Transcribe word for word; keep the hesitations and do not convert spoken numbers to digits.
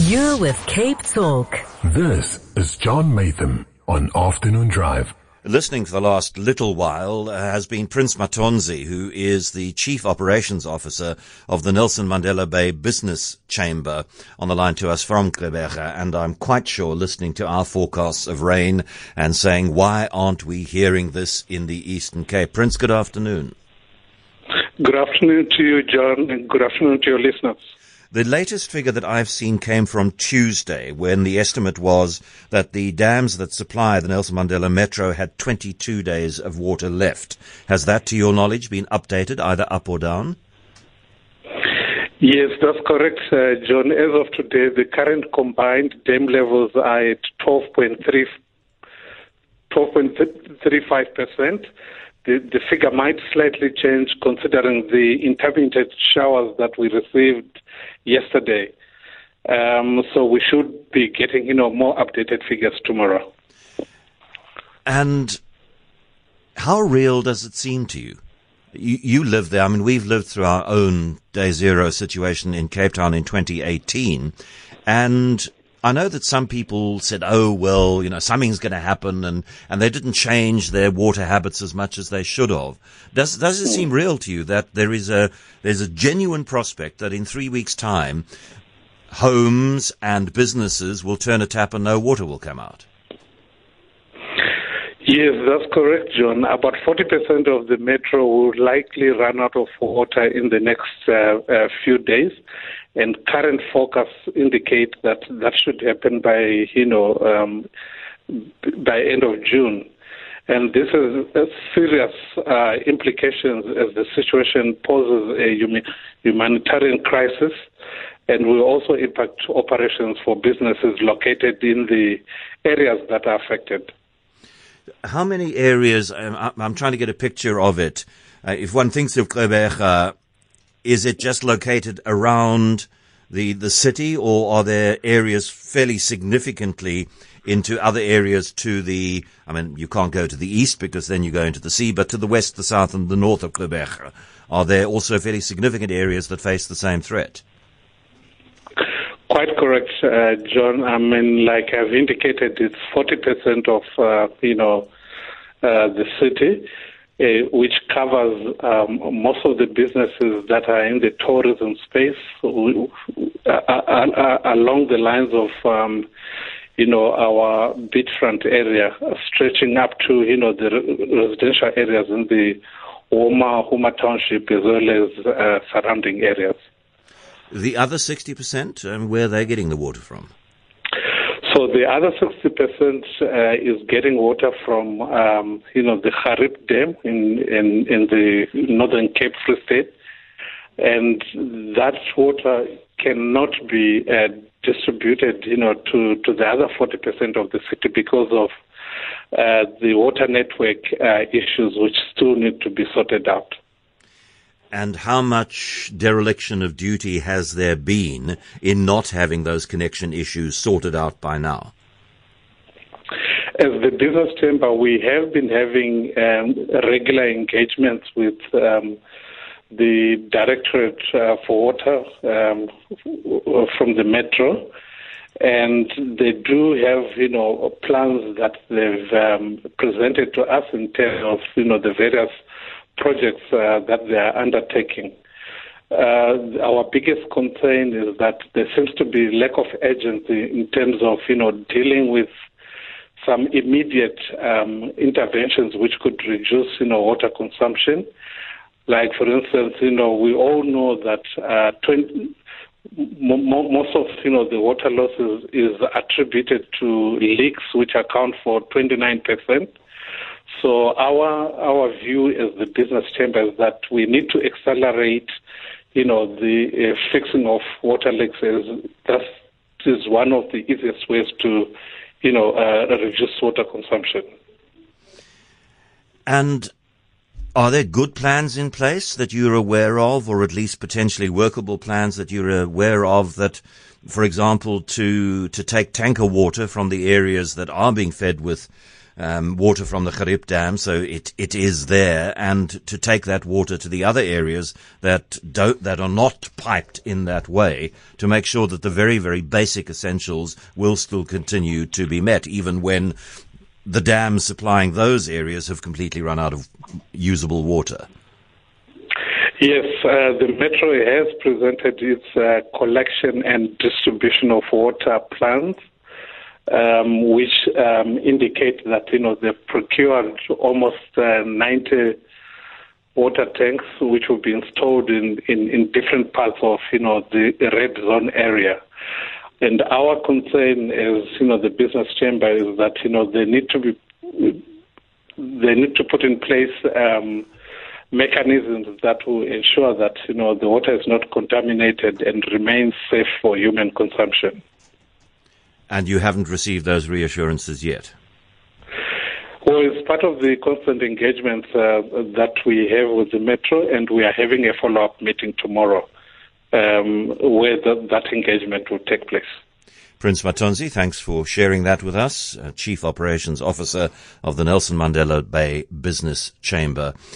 You're with Cape Talk. This is John Matham on Afternoon Drive. Listening for the last little while uh, has been Prince Matonzi, who is the Chief Operations Officer of the Nelson Mandela Bay Business Chamber, on the line to us from Gqeberha, and I'm quite sure listening to our forecasts of rain and saying, why aren't we hearing this in the Eastern Cape? Prince, good afternoon. Good afternoon to you, John, and good afternoon to your listeners. The latest figure that I've seen came from Tuesday, when the estimate was that the dams that supply the Nelson Mandela Metro had twenty-two days of water left. Has that, to your knowledge, been updated, either up or down? Yes, that's correct, uh, John. As of today, the current combined dam levels are at twelve point three five percent. The, the figure might slightly change considering the intermittent showers that we received yesterday. Um, so we should be getting, you know, more updated figures tomorrow. And how real does it seem to you? You, you live there. I mean, we've lived through our own day zero situation in Cape Town in twenty eighteen. And I know that some people said, oh, well, you know, something's going to happen, and, and they didn't change their water habits as much as they should have. Does, does it seem real to you that there is a, there's a genuine prospect that in three weeks' time, homes and businesses will turn a tap and no water will come out? Yes, that's correct, John. About forty percent of the metro will likely run out of water in the next uh, uh, few days, and current forecasts indicate that that should happen by, you know, um, by end of June. And this has uh, serious uh, implications as the situation poses a hum- humanitarian crisis, and will also impact operations for businesses located in the areas that are affected. How many areas, um, I'm trying to get a picture of it. Uh, if one thinks of Gqeberha, is it just located around the, the city, or are there areas fairly significantly into other areas to the, I mean, you can't go to the east because then you go into the sea, but to the west, the south and the north of Gqeberha? Are there also fairly significant areas that face the same threat? Quite correct, uh, John. I mean, like I've indicated, it's forty percent of, uh, you know, uh, the city, uh, which covers um, most of the businesses that are in the tourism space, uh, uh, uh, along the lines of, um, you know, our beachfront area, stretching up to, you know, the residential areas in the Homa, Homa Township, as well as uh, surrounding areas. The other sixty percent, um, where are they getting the water from? So the other sixty percent uh, is getting water from, um, you know, the Harib Dam in, in, in the Northern Cape Free State. And that water cannot be uh, distributed, you know, to, to the other forty percent of the city because of uh, the water network uh, issues, which still need to be sorted out. And how much dereliction of duty has there been in not having those connection issues sorted out by now? As the business chamber, we have been having um, regular engagements with um, the Directorate uh, for Water um, from the Metro, and they do have, you know, plans that they've um, presented to us in terms of, you know, the various projects uh, that they are undertaking. Uh, our biggest concern is that there seems to be lack of urgency in terms of, you know, dealing with some immediate um, interventions which could reduce, you know, water consumption. Like, for instance, you know, we all know that uh, twenty, m- most of, you know, the water losses is attributed to leaks, which account for twenty-nine percent. So our our view as the business chamber is that we need to accelerate, you know, the uh, fixing of water leaks. As that is one of the easiest ways to, you know, uh, reduce water consumption. And are there good plans in place that you're aware of, or at least potentially workable plans that you're aware of that, for example, to to take tanker water from the areas that are being fed with um, water from the Gerib Dam, so it, it is there, and to take that water to the other areas that don't, that are not piped in that way, to make sure that the very, very basic essentials will still continue to be met, even when the dams supplying those areas have completely run out of usable water. Yes, uh, the Metro has presented its uh, collection and distribution of water plans, um, which um, indicate that, you know, they've procured almost uh, ninety water tanks, which will be installed in, in, in different parts of, you know, the red zone area. And our concern as, you know, the business chamber is that, you know, they need to be, they need to put in place um, mechanisms that will ensure that, you know, the water is not contaminated and remains safe for human consumption. And you haven't received those reassurances yet? Well, it's part of the constant engagement uh, that we have with the Metro, and we are having a follow-up meeting tomorrow um, where the, that engagement will take place. Prince Matonzi, thanks for sharing that with us, uh, Chief Operations Officer of the Nelson Mandela Bay Business Chamber.